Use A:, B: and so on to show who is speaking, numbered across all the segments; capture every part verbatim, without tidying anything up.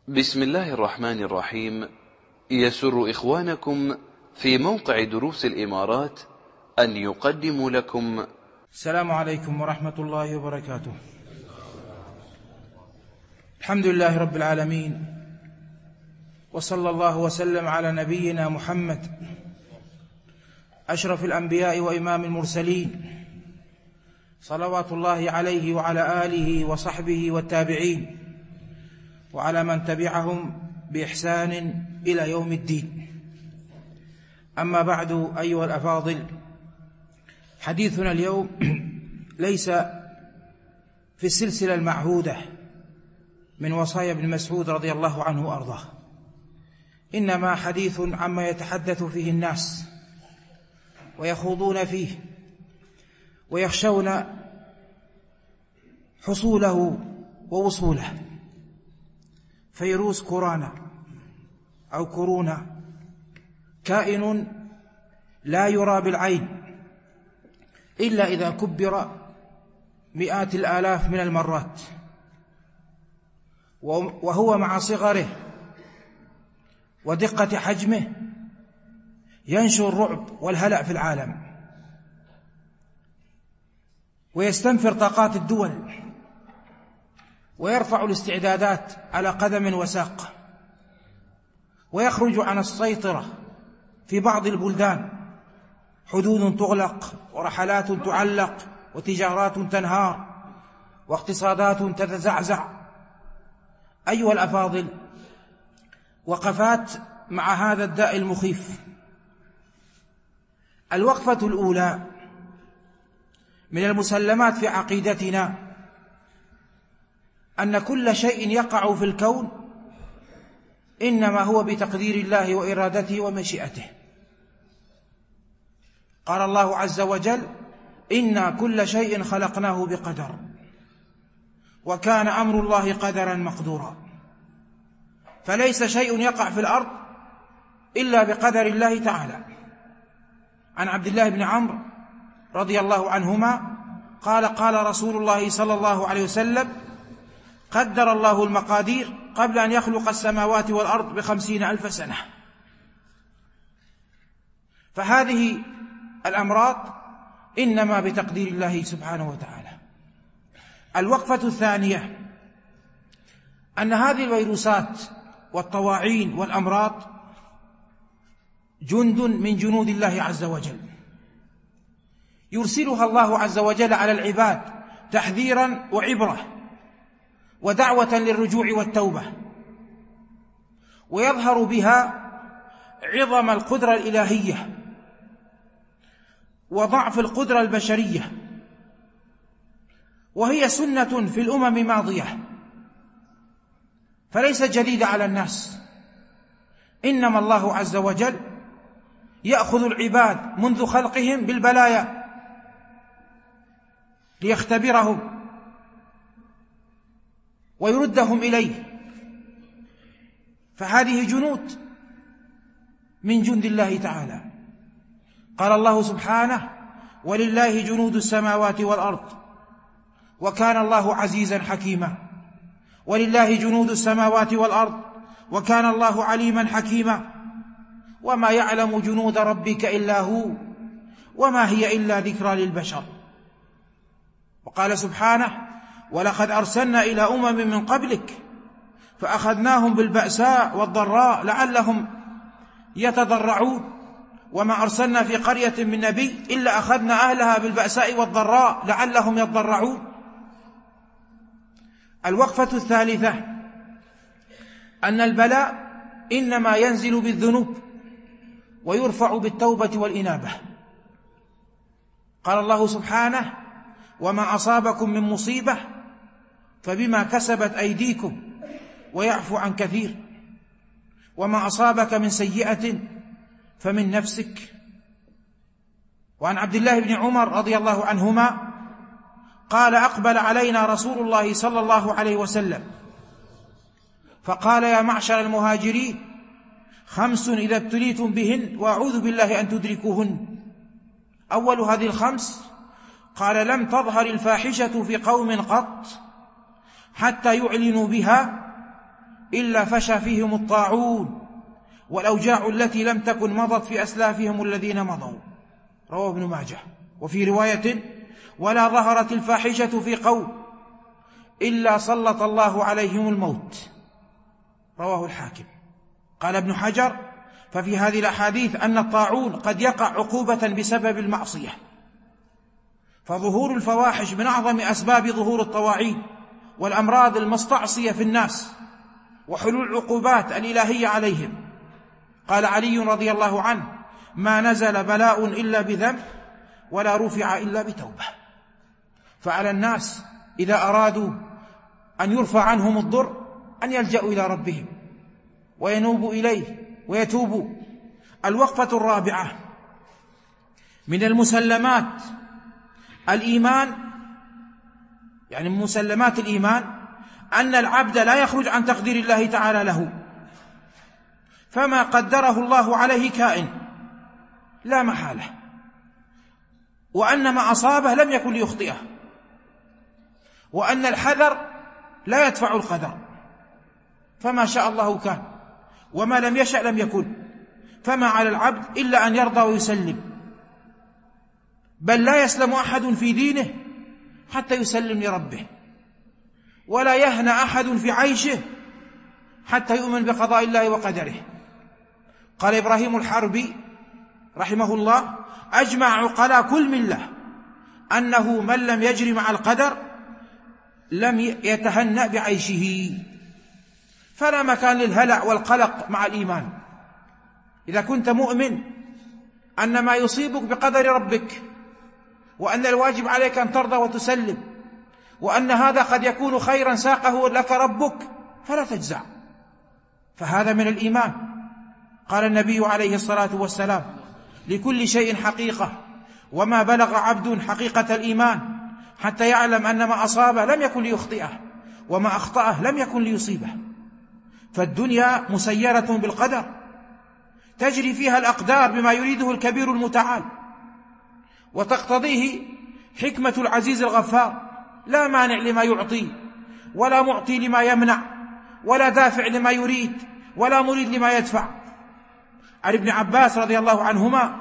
A: بسم الله الرحمن الرحيم. يسر إخوانكم في موقع دروس الإمارات أن يقدموا لكم
B: السلام عليكم ورحمة الله وبركاته. الحمد لله رب العالمين، وصلى الله وسلم على نبينا محمد أشرف الأنبياء وإمام المرسلين، صلوات الله عليه وعلى آله وصحبه والتابعين وعلى من تبعهم بإحسان إلى يوم الدين. أما بعد، أيها الأفاضل، حديثنا اليوم ليس في السلسلة المعهودة من وصايا ابن مسعود رضي الله عنه وأرضاه، إنما حديث عما يتحدث فيه الناس ويخوضون فيه ويخشون حصوله ووصوله. فيروس كورانا أو كورونا كائن لا يرى بالعين إلا إذا كبر مئات الآلاف من المرات، وهو مع صغره ودقة حجمه ينشر الرعب والهلع في العالم، ويستنفر طاقات الدول، ويرفع الاستعدادات على قدم وساق، ويخرج عن السيطرة في بعض البلدان، حدود تغلق ورحلات تعلق وتجارات تنهار واقتصادات تتزعزع. أيها الأفاضل، وقفات مع هذا الداء المخيف. الوقفة الأولى: من المسلمات في عقيدتنا أن كل شيء يقع في الكون إنما هو بتقدير الله وإرادته ومشيئته. قال الله عز وجل: إنا كل شيء خلقناه بقدر وكان أمر الله قدرا مقدورا. فليس شيء يقع في الأرض إلا بقدر الله تعالى. عن عبد الله بن عمرو رضي الله عنهما قال: قال رسول الله صلى الله عليه وسلم: قدر الله المقادير قبل أن يخلق السماوات والأرض بخمسين ألف سنة. فهذه الأمراض إنما بتقدير الله سبحانه وتعالى. الوقفة الثانية: أن هذه الفيروسات والطواعين والأمراض جند من جنود الله عز وجل، يرسلها الله عز وجل على العباد تحذيرا وعبرة ودعوة للرجوع والتوبة، ويظهر بها عظم القدرة الإلهية وضعف القدرة البشرية، وهي سنة في الأمم ماضية فليست جديدة على الناس. إنما الله عز وجل يأخذ العباد منذ خلقهم بالبلايا ليختبرهم ويردهم إليه، فهذه جنود من جند الله تعالى. قال الله سبحانه: ولله جنود السماوات والأرض وكان الله عزيزا حكيما. ولله جنود السماوات والأرض وكان الله عليما حكيما. وما يعلم جنود ربك إلا هو وما هي إلا ذكرى للبشر. وقال سبحانه: ولقد أرسلنا إلى أمم من قبلك فأخذناهم بالبأساء والضراء لعلهم يتضرعون. وما أرسلنا في قرية من نبي إلا أخذنا أهلها بالبأساء والضراء لعلهم يضرعون. الوقفة الثالثة: أن البلاء إنما ينزل بالذنوب ويرفع بالتوبة والإنابة. قال الله سبحانه: وما أصابكم من مصيبة فبما كسبت أيديكم ويعفو عن كثير. وما أصابك من سيئة فمن نفسك. وعن عبد الله بن عمر رضي الله عنهما قال: أقبل علينا رسول الله صلى الله عليه وسلم فقال: يا معشر المهاجرين، خمس إذا ابتليتم بهن وأعوذ بالله أن تدركوهن. أول هذه الخمس قال: لم تظهر الفاحشة في قوم قط حتى يعلنوا بها إلا فشى فيهم الطاعون والأوجاع التي لم تكن مضت في أسلافهم الذين مضوا. رواه ابن ماجه. وفي رواية: ولا ظهرت الفاحشة في قوم إلا سلط الله عليهم الموت. رواه الحاكم. قال ابن حجر: ففي هذه الأحاديث أن الطاعون قد يقع عقوبة بسبب المعصية، فظهور الفواحش من أعظم أسباب ظهور الطواعين والأمراض المستعصية في الناس وحلول العقوبات الإلهية عليهم. قال علي رضي الله عنه: ما نزل بلاء إلا بذنب ولا رفع إلا بتوبة. فعلى الناس إذا أرادوا أن يرفع عنهم الضر أن يلجأوا إلى ربهم وينوبوا إليه ويتوبوا. الوقفة الرابعة: من المسلمات الإيمان، يعني من مسلمات الإيمان أن العبد لا يخرج عن تقدير الله تعالى له، فما قدره الله عليه كائن لا محالة، وأن ما أصابه لم يكن ليخطئه، وأن الحذر لا يدفع القدر، فما شاء الله كان وما لم يشأ لم يكن، فما على العبد إلا أن يرضى ويسلم. بل لا يسلم أحد في دينه حتى يسلم لربه، ولا يهنى أحد في عيشه حتى يؤمن بقضاء الله وقدره. قال إبراهيم الحربي رحمه الله: أجمع عقلاء كل ملة أنه من لم يجري مع القدر لم يتهنأ بعيشه. فلا مكان للهلع والقلق مع الإيمان. إذا كنت مؤمن أن ما يصيبك بقدر ربك، وأن الواجب عليك أن ترضى وتسلم، وأن هذا قد يكون خيرا ساقه لك ربك، فلا تجزع، فهذا من الإيمان. قال النبي عليه الصلاة والسلام: لكل شيء حقيقة، وما بلغ عبد حقيقة الإيمان حتى يعلم أن ما أصابه لم يكن ليخطئه، وما أخطأه لم يكن ليصيبه. فالدنيا مسيرة بالقدر، تجري فيها الأقدار بما يريده الكبير المتعال، وتقتضيه حكمة العزيز الغفار، لا مانع لما يعطي، ولا معطي لما يمنع، ولا دافع لما يريد، ولا مريد لما يدفع. عن ابن عباس رضي الله عنهما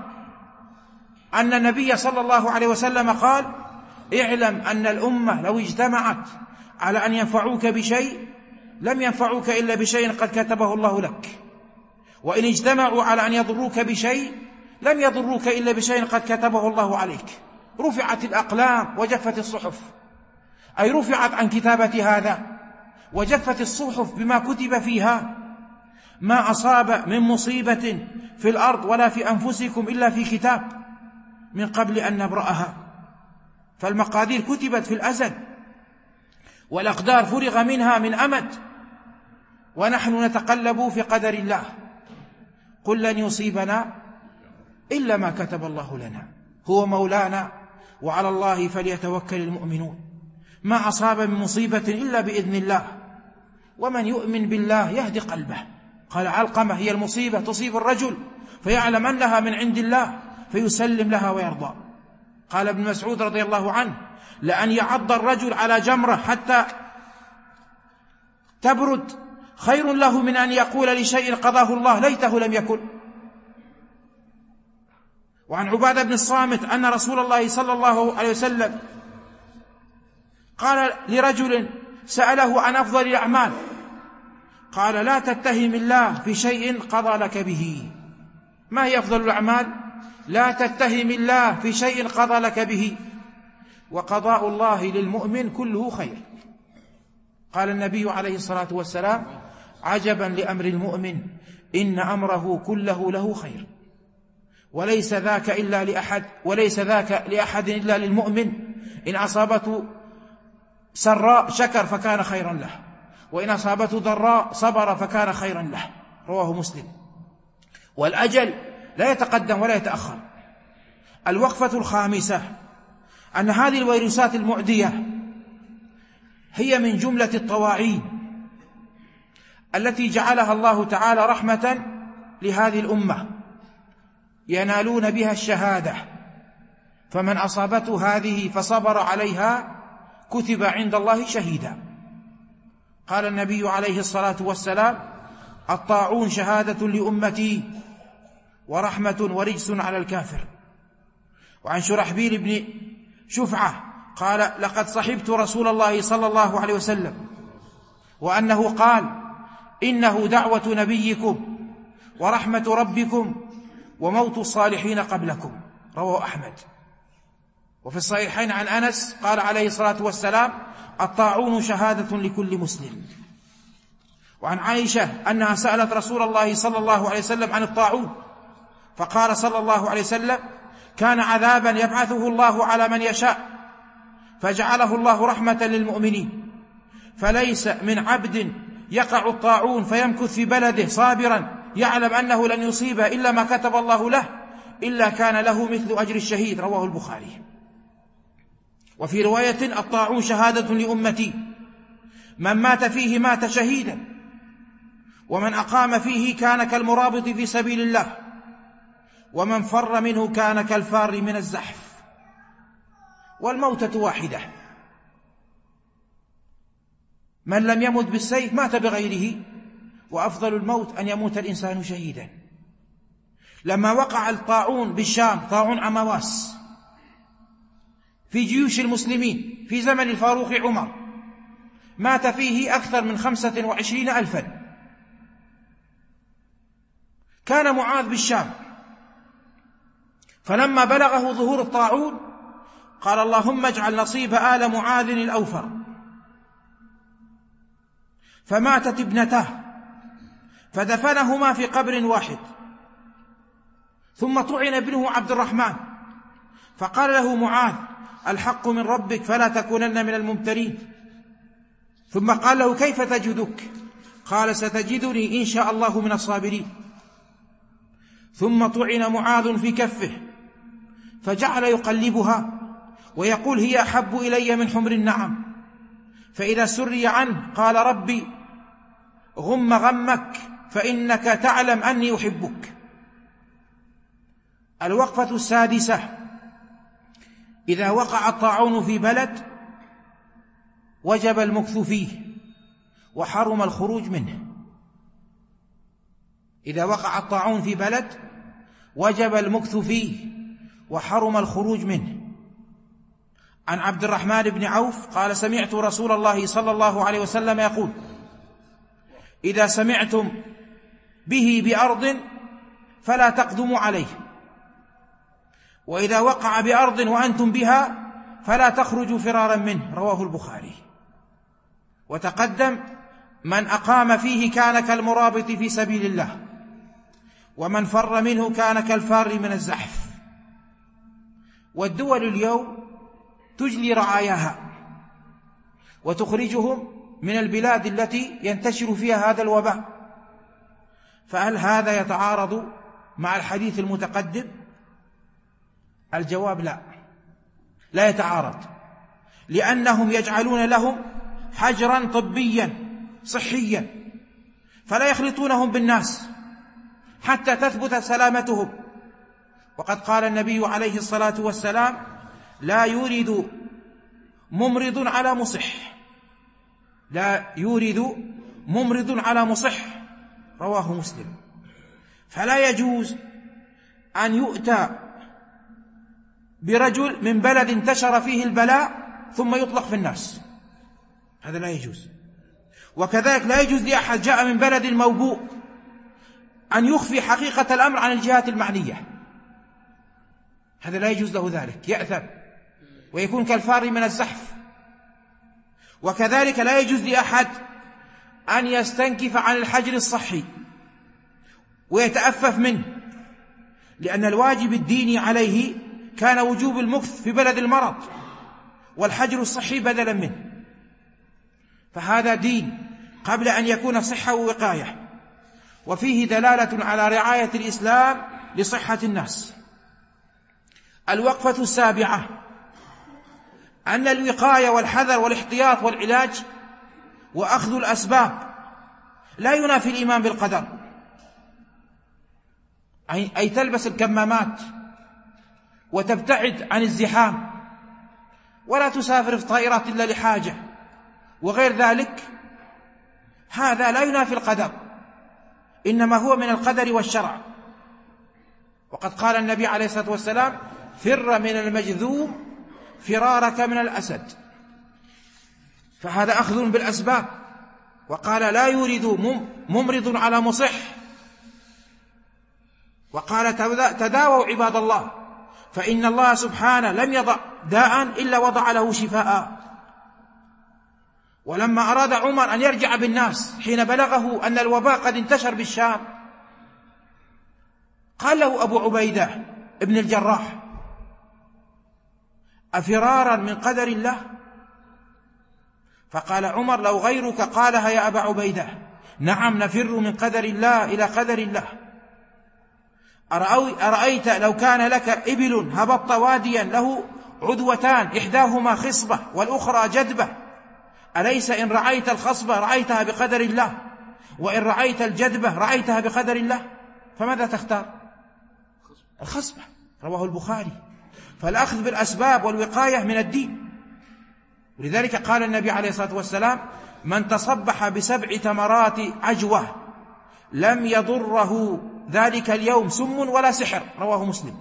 B: أن النبي صلى الله عليه وسلم قال: اعلم أن الأمة لو اجتمعت على أن ينفعوك بشيء لم ينفعوك إلا بشيء قد كتبه الله لك، وإن اجتمعوا على أن يضروك بشيء لم يضروك إلا بشيء قد كتبه الله عليك. رفعت الأقلام وجفت الصحف، أي رفعت عن كتابة هذا، وجفت الصحف بما كتب فيها. ما أصاب من مصيبة في الأرض ولا في أنفسكم إلا في كتاب من قبل أن نبرأها. فالمقادير كتبت في الأزل، والأقدار فرغ منها من أمد، ونحن نتقلب في قدر الله. قل لن يصيبنا إلا ما كتب الله لنا، هو مولانا وعلى الله فليتوكل المؤمنون. ما أصاب من مصيبة إلا بإذن الله، ومن يؤمن بالله يهدي قلبه. قال علقمة: هي المصيبة تصيب الرجل فيعلم أنها من عند الله فيسلم لها ويرضى. قال ابن مسعود رضي الله عنه: لأن يعض الرجل على جمرة حتى تبرد خير له من أن يقول لشيء قضاه الله ليته لم يكن. وعن عبادة بن الصامت أن رسول الله صلى الله عليه وسلم قال لرجل سأله عن أفضل الأعمال، قال: لا تتهم الله في شيء قضى لك به. ما هي أفضل الأعمال؟ لا تتهم الله في شيء قضى لك به، وقضاء الله للمؤمن كله خير. قال النبي عليه الصلاة والسلام: عجبا لأمر المؤمن، إن أمره كله له خير، وليس ذاك إلا لأحد وليس ذاك لأحد إلا للمؤمن، إن أصابته سراء شكر فكان خيرا له، وإن أصابته ضراء صبر فكان خيرا له. رواه مسلم. والأجل لا يتقدم ولا يتأخر. الوقفة الخامسة: أن هذه الفيروسات المعدية هي من جملة الطواعين التي جعلها الله تعالى رحمة لهذه الأمة ينالون بها الشهادة، فمن أصابته هذه فصبر عليها كتب عند الله شهيدا. قال النبي عليه الصلاة والسلام: الطاعون شهادة لأمتي ورحمة ورجس على الكافر. وعن شرحبيل بن شفعة قال: لقد صحبت رسول الله صلى الله عليه وسلم وأنه قال: إنه دعوة نبيكم ورحمة ربكم وموت الصالحين قبلكم. رواه أحمد. وفي الصحيحين عن أنس قال عليه الصلاة والسلام: الطاعون شهادة لكل مسلم. وعن عائشة أنها سألت رسول الله صلى الله عليه وسلم عن الطاعون، فقال صلى الله عليه وسلم: كان عذابا يبعثه الله على من يشاء، فجعله الله رحمة للمؤمنين، فليس من عبد يقع الطاعون فيمكث في بلده صابرا يعلم أنه لن يصيبه إلا ما كتب الله له إلا كان له مثل أجر الشهيد. رواه البخاري. وفي رواية: الطاعون شهادة لأمتي، من مات فيه مات شهيدا، ومن أقام فيه كان كالمرابط في سبيل الله، ومن فر منه كان كالفار من الزحف. والموتة واحدة، من لم يمت بالسيف مات بغيره، وأفضل الموت أن يموت الإنسان شهيدا. لما وقع الطاعون بالشام، طاعون عمواس، في جيوش المسلمين في زمن الفاروق عمر، مات فيه أكثر من خمسة وعشرين ألفا. كان معاذ بالشام، فلما بلغه ظهور الطاعون قال: اللهم اجعل نصيب آل معاذ الأوفر. فماتت ابنتاه فدفنهما في قبر واحد، ثم طعن ابنه عبد الرحمن، فقال له معاذ: الحق من ربك فلا تكونن من الممترين. ثم قال له: كيف تجدك؟ قال: ستجدني إن شاء الله من الصابرين. ثم طعن معاذ في كفه، فجعل يقلبها ويقول: هي أحب إلي من حمر النعم. فإذا سري عنه قال: ربي غم غمك فإنك تعلم أني أحبك. الوقفة السادسة: إذا وقع الطاعون في بلد وجب المكث فيه وحرم الخروج منه. إذا وقع الطاعون في بلد وجب المكث فيه وحرم الخروج منه. عن عبد الرحمن بن عوف قال: سمعت رسول الله صلى الله عليه وسلم يقول: إذا سمعتم به بأرض فلا تقدموا عليه، وإذا وقع بأرض وأنتم بها فلا تخرجوا فرارا منه. رواه البخاري. وتقدم: من أقام فيه كان كالمرابط في سبيل الله، ومن فر منه كان كالفار من الزحف. والدول اليوم تجلي رعاياها وتخرجهم من البلاد التي ينتشر فيها هذا الوباء، فهل هذا يتعارض مع الحديث المتقدم؟ الجواب: لا، لا يتعارض، لأنهم يجعلون لهم حجرا طبيا صحيا، فلا يخلطونهم بالناس حتى تثبت سلامتهم. وقد قال النبي عليه الصلاة والسلام: لا يورد ممرض على مصح، لا يورد ممرض على مصح. رواه مسلم. فلا يجوز أن يؤتى برجل من بلد انتشر فيه البلاء ثم يطلق في الناس، هذا لا يجوز. وكذلك لا يجوز لأحد جاء من بلد موبوء أن يخفي حقيقة الأمر عن الجهات المعنية، هذا لا يجوز له ذلك، يأثم ويكون كالفار من الزحف. وكذلك لا يجوز لأحد أن يستنكف عن الحجر الصحي ويتأفف منه، لأن الواجب الديني عليه كان وجوب المكث في بلد المرض، والحجر الصحي بدلا منه، فهذا دين قبل أن يكون صحة ووقاية، وفيه دلالة على رعاية الإسلام لصحة الناس. الوقفة السابعة: أن الوقاية والحذر والاحتياط والعلاج وأخذ الأسباب لا ينافي الإيمان بالقدر، أي تلبس الكمامات وتبتعد عن الزحام ولا تسافر في طائرات إلا لحاجة وغير ذلك، هذا لا ينافي القدر، إنما هو من القدر والشرع. وقد قال النبي عليه الصلاة والسلام: فر من المجذوم فرارك من الأسد. فهذا أخذ بالأسباب. وقال: لا يورد ممرض على مصح. وقال: تداووا عباد الله، فإن الله سبحانه لم يضع داء إلا وضع له شفاء. ولما أراد عمر أن يرجع بالناس حين بلغه أن الوباء قد انتشر بالشام، قال له أبو عبيدة ابن الجراح: أفرارا من قدر الله؟ فقال عمر: لو غيرك قالها يا أبا عبيدة. نعم، نفر من قدر الله إلى قدر الله. أرأيت لو كان لك إبل هبطت واديا له عدوتان، إحداهما خصبة والأخرى جدبة، أليس إن رعيت الخصبة رعيتها بقدر الله، وإن رعيت الجدبة رعيتها بقدر الله؟ فماذا تختار؟ الخصبة. رواه البخاري. فالأخذ بالأسباب والوقاية من الدين. ولذلك قال النبي عليه الصلاة والسلام: من تصبح بسبع تمرات عجوة لم يضره ذلك اليوم سم ولا سحر. رواه مسلم.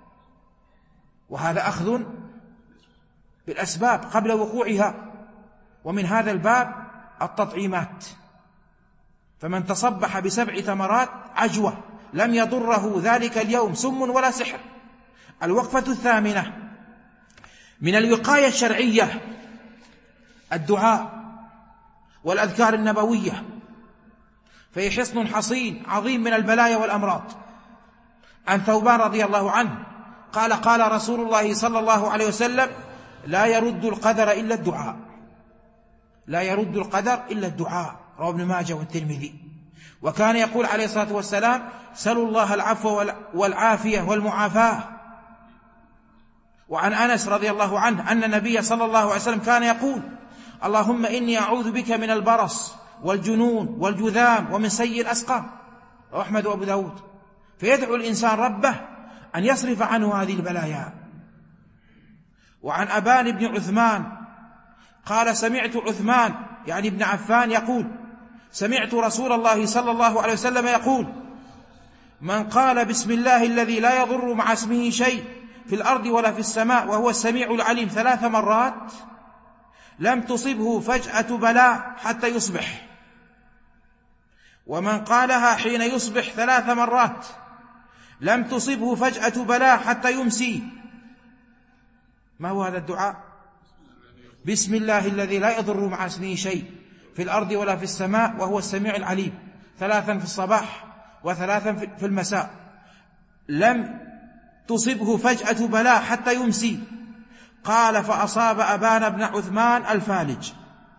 B: وهذا أخذ بالأسباب قبل وقوعها. ومن هذا الباب التطعيمات. فمن تصبح بسبع تمرات عجوة لم يضره ذلك اليوم سم ولا سحر. الوقفة الثامنة من الوقاية الشرعية الدعاء والأذكار النبوية، فهي حصن حصين عظيم من البلايا والأمراض. عن ثوبان رضي الله عنه قال: قال رسول الله صلى الله عليه وسلم: لا يرد القدر إلا الدعاء. لا يرد القدر إلا الدعاء. رواه ابن ماجه والترمذي. وكان يقول عليه الصلاة والسلام: سلوا الله العفو والعافية والمعافاة. وعن أنس رضي الله عنه أن النبي صلى الله عليه وسلم كان يقول: اللهم إني أعوذ بك من البرص والجنون والجذام ومن سيء الأسقام. رواه أحمد وأبو داود. فيدعو الإنسان ربه أن يصرف عنه هذه البلايا. وعن أبان بن عثمان قال: سمعت عثمان يعني ابن عفان يقول: سمعت رسول الله صلى الله عليه وسلم يقول: من قال بسم الله الذي لا يضر مع اسمه شيء في الأرض ولا في السماء وهو السميع العليم ثلاث مرات لم تصبه فجأة بلاء حتى يصبح. ومن قالها حين يصبح ثلاث مرات لم تصبه فجأة بلاء حتى يمسي. ما هو هذا الدعاء؟ بسم الله الذي لا يضر مع اسمه شيء في الأرض ولا في السماء وهو السميع العليم، ثلاثا في الصباح وثلاثا في المساء، لم تصبه فجأة بلاء حتى يمسي. قال: فأصاب أبان بن عثمان الفالج.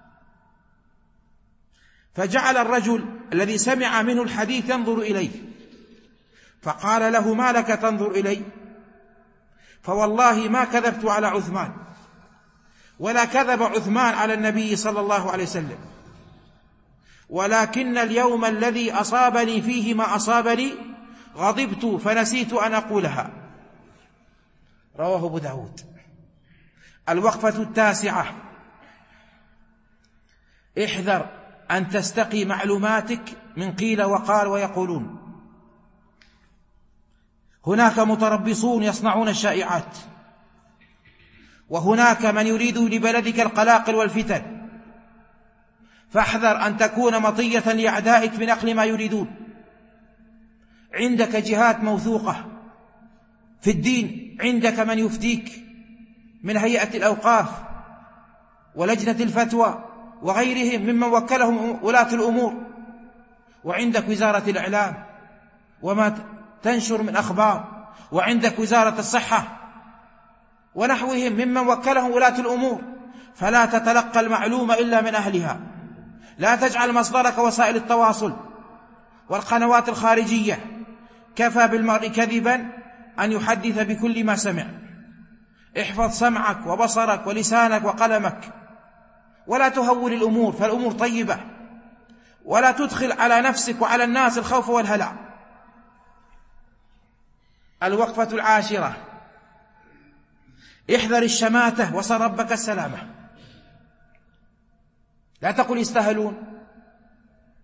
B: فجعل الرجل الذي سمع منه الحديث ينظر إليه، فقال له: ما لك تنظر إلي؟ فوالله ما كذبت على عثمان ولا كذب عثمان على النبي صلى الله عليه وسلم، ولكن اليوم الذي أصابني فيه ما أصابني غضبت فنسيت أن أقولها. رواه أبو داود. الوقفة التاسعة: احذر أن تستقي معلوماتك من قيل وقال ويقولون. هناك متربصون يصنعون الشائعات، وهناك من يريد لبلدك القلاقل والفتن، فاحذر أن تكون مطية لأعدائك بنقل ما يريدون. عندك جهات موثوقة في الدين، عندك من يفتيك من هيئة الأوقاف ولجنة الفتوى وغيرهم ممن وكلهم ولاة الأمور، وعندك وزارة الإعلام وما تنشر من أخبار، وعندك وزارة الصحة ونحوهم ممن وكلهم ولاة الأمور. فلا تتلقى المعلومة إلا من أهلها. لا تجعل مصدرك وسائل التواصل والقنوات الخارجية. كفى بالمرء كذبا أن يحدث بكل ما سمع. احفظ سمعك وبصرك ولسانك وقلمك، ولا تهول الأمور، فالأمور طيبة، ولا تدخل على نفسك وعلى الناس الخوف والهلع. الوقفة العاشرة: احذر الشماتة وسل ربك السلامة. لا تقل يستاهلون،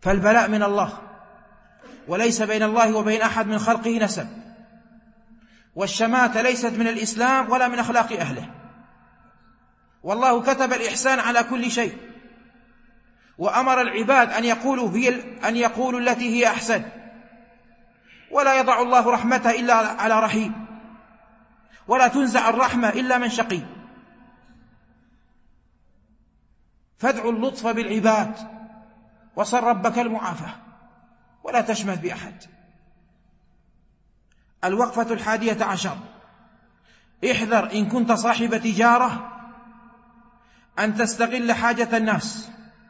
B: فالبلاء من الله، وليس بين الله وبين أحد من خلقه نسب، والشماتة ليست من الإسلام ولا من أخلاق أهله. والله كتب الإحسان على كل شيء، وأمر العباد أن يقولوا هي أن يقولوا التي هي أحسن، ولا يضع الله رحمته إلا على رحيم، ولا تنزع الرحمة إلا من شقي. فادعوا اللطف بالعباد وصل ربك المعافاة، ولا تشمت بأحد. الوقفة الحادية عشر: احذر إن كنت صاحب تجارة أن تستغل حاجة الناس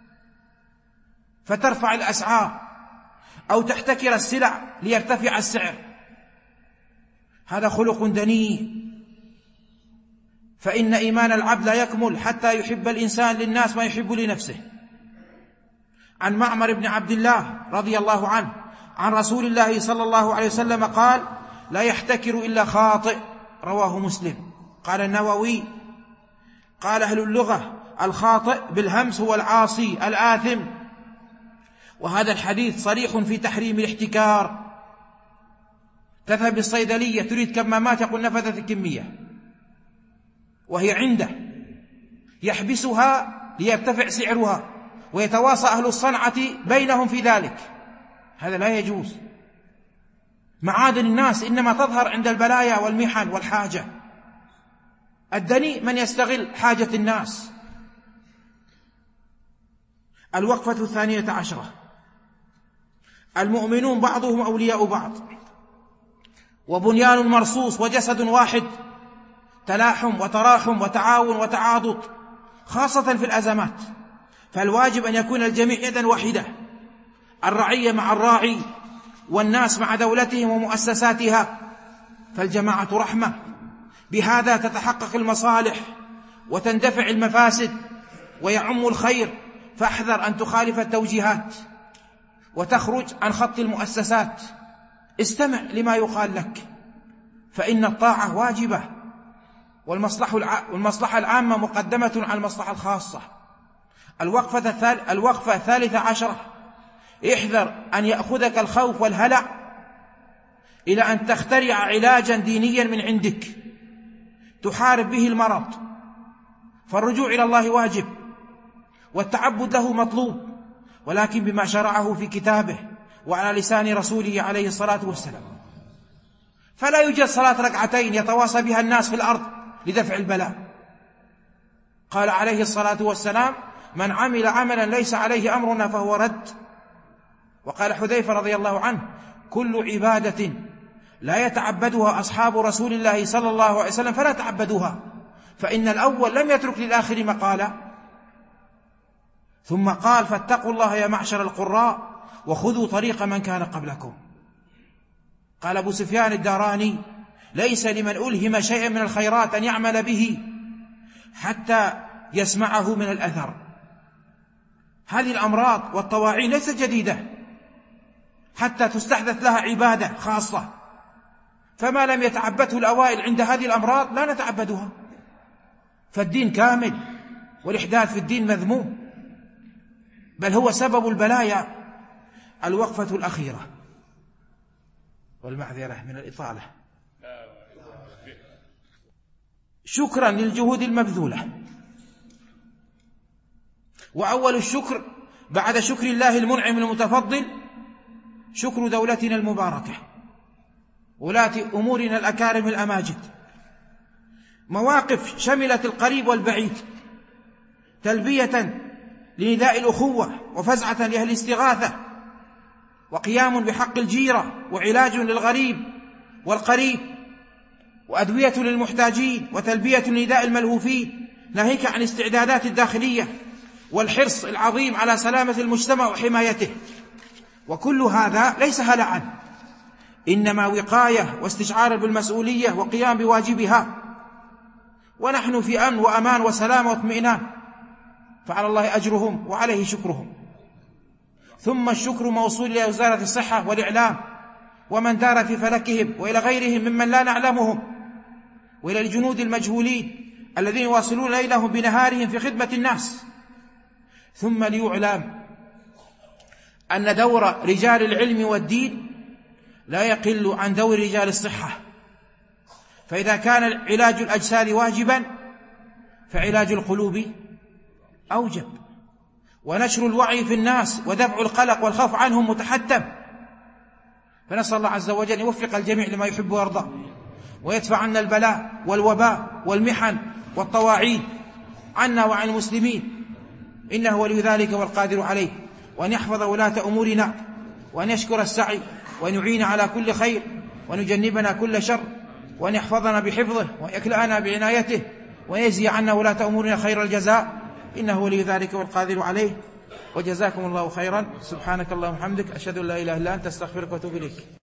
B: فترفع الأسعار أو تحتكر السلع ليرتفع السعر. هذا خلق دنيء، فإن إيمان العبد لا يكمل حتى يحب الإنسان للناس ما يحب لنفسه. عن معمر بن عبد الله رضي الله عنه عن رسول الله صلى الله عليه وسلم قال: لا يحتكر إلا خاطئ، رواه مسلم. قال النووي: قال أهل اللغة: الخاطئ بالهمس هو العاصي الآثم. وهذا الحديث صريح في تحريم الاحتكار. تذهب الصيدلية تريد كمامات، يقول نفذت الكمية، وهي عنده، يحبسها ليرتفع سعرها، ويتواصى أهل الصنعة بينهم في ذلك. هذا لا يجوز. معادن الناس إنما تظهر عند البلايا والمحن والحاجة. الدنيء من يستغل حاجة الناس. الوقفة الثانية عشرة: المؤمنون بعضهم أولياء بعض، وبنيان مرصوص وجسد واحد، تلاحم وتراحم وتعاون وتعاضد، خاصة في الأزمات. فالواجب أن يكون الجميع يدا واحدة، الرعية مع الراعي، والناس مع دولتهم ومؤسساتها، فالجماعة رحمة. بهذا تتحقق المصالح وتندفع المفاسد ويعم الخير. فاحذر أن تخالف التوجيهات وتخرج عن خط المؤسسات. استمع لما يقال لك، فإن الطاعة واجبة، والمصلحة العامة مقدمة على المصلحة الخاصة. الوقفة الثالثة, الوقفة الثالثة عشرة: احذر أن يأخذك الخوف والهلع إلى أن تخترع علاجا دينيا من عندك تحارب به المرض. فالرجوع إلى الله واجب، والتعبد له مطلوب، ولكن بما شرعه في كتابه وعلى لسان رسوله عليه الصلاة والسلام. فلا يوجد صلاة ركعتين يتواصى بها الناس في الأرض لدفع البلاء. قال عليه الصلاة والسلام: من عمل عملا ليس عليه أمرنا فهو رد. وقال حذيفة رضي الله عنه: كل عبادة لا يتعبدها أصحاب رسول الله صلى الله عليه وسلم فلا تعبدوها، فإن الأول لم يترك للآخر مقالا. ثم قال: فاتقوا الله يا معشر القراء وخذوا طريق من كان قبلكم. قال أبو سفيان الداراني: ليس لمن ألهم شيئا من الخيرات أن يعمل به حتى يسمعه من الأثر. هذه الأمراض والطواعين ليست جديدة حتى تستحدث لها عبادة خاصة، فما لم يتعبده الأوائل عند هذه الأمراض لا نتعبدها. فالدين كامل، والإحداث في الدين مذموم، بل هو سبب البلايا. الوقفة الأخيرة، والمعذرة من الإطالة. شكرا للجهود المبذولة. وأول الشكر بعد شكر الله المنعم المتفضل شكر دولتنا المباركة، ولاة أمورنا الأكارم الأماجد. مواقف شملت القريب والبعيد، تلبية لنداء الأخوة وفزعة لأهل الاستغاثة، وقيام بحق الجيرة، وعلاج للغريب والقريب، وأدوية للمحتاجين، وتلبية لنداء الملهوفين، ناهيك عن استعدادات الداخلية والحرص العظيم على سلامة المجتمع وحمايته. وكل هذا ليس هلعا، إنما وقاية واستشعار بالمسؤولية وقيام بواجبها. ونحن في أمن وأمان وسلام واطمئنان، فعلى الله أجرهم وعليه شكرهم. ثم الشكر موصول إلى وزارة الصحة والإعلام ومن دار في فلكهم، وإلى غيرهم ممن لا نعلمهم، وإلى الجنود المجهولين الذين يواصلون ليلهم بنهارهم في خدمة الناس. ثم ليعلم أن دور رجال العلم والدين لا يقل عن دور رجال الصحة، فإذا كان علاج الأجساد واجبا فعلاج القلوب أوجب، ونشر الوعي في الناس ودفع القلق والخوف عنهم متحتم. فنسأل الله عز وجل أن يوفق الجميع لما يحب ويرضى، ويدفع عنا البلاء والوباء والمحن والطواعين عنا وعن المسلمين، إنه ولي ذلك والقادر عليه، وأن يحفظ ولاة أمورنا، وأن يشكر السعي، وأن يعين على كل خير، وأن يجنبنا كل شر، وأن يحفظنا بحفظه، وأن يكلأنا بعنايته، ويجزي عنا ولاة أمورنا خير الجزاء، إنه ولي ذلك والقادر عليه. وجزاكم الله خيرا. سبحانك اللهم وبحمدك، أشهد أن لا إله إلا أنت، أستغفرك وأتوب إليك.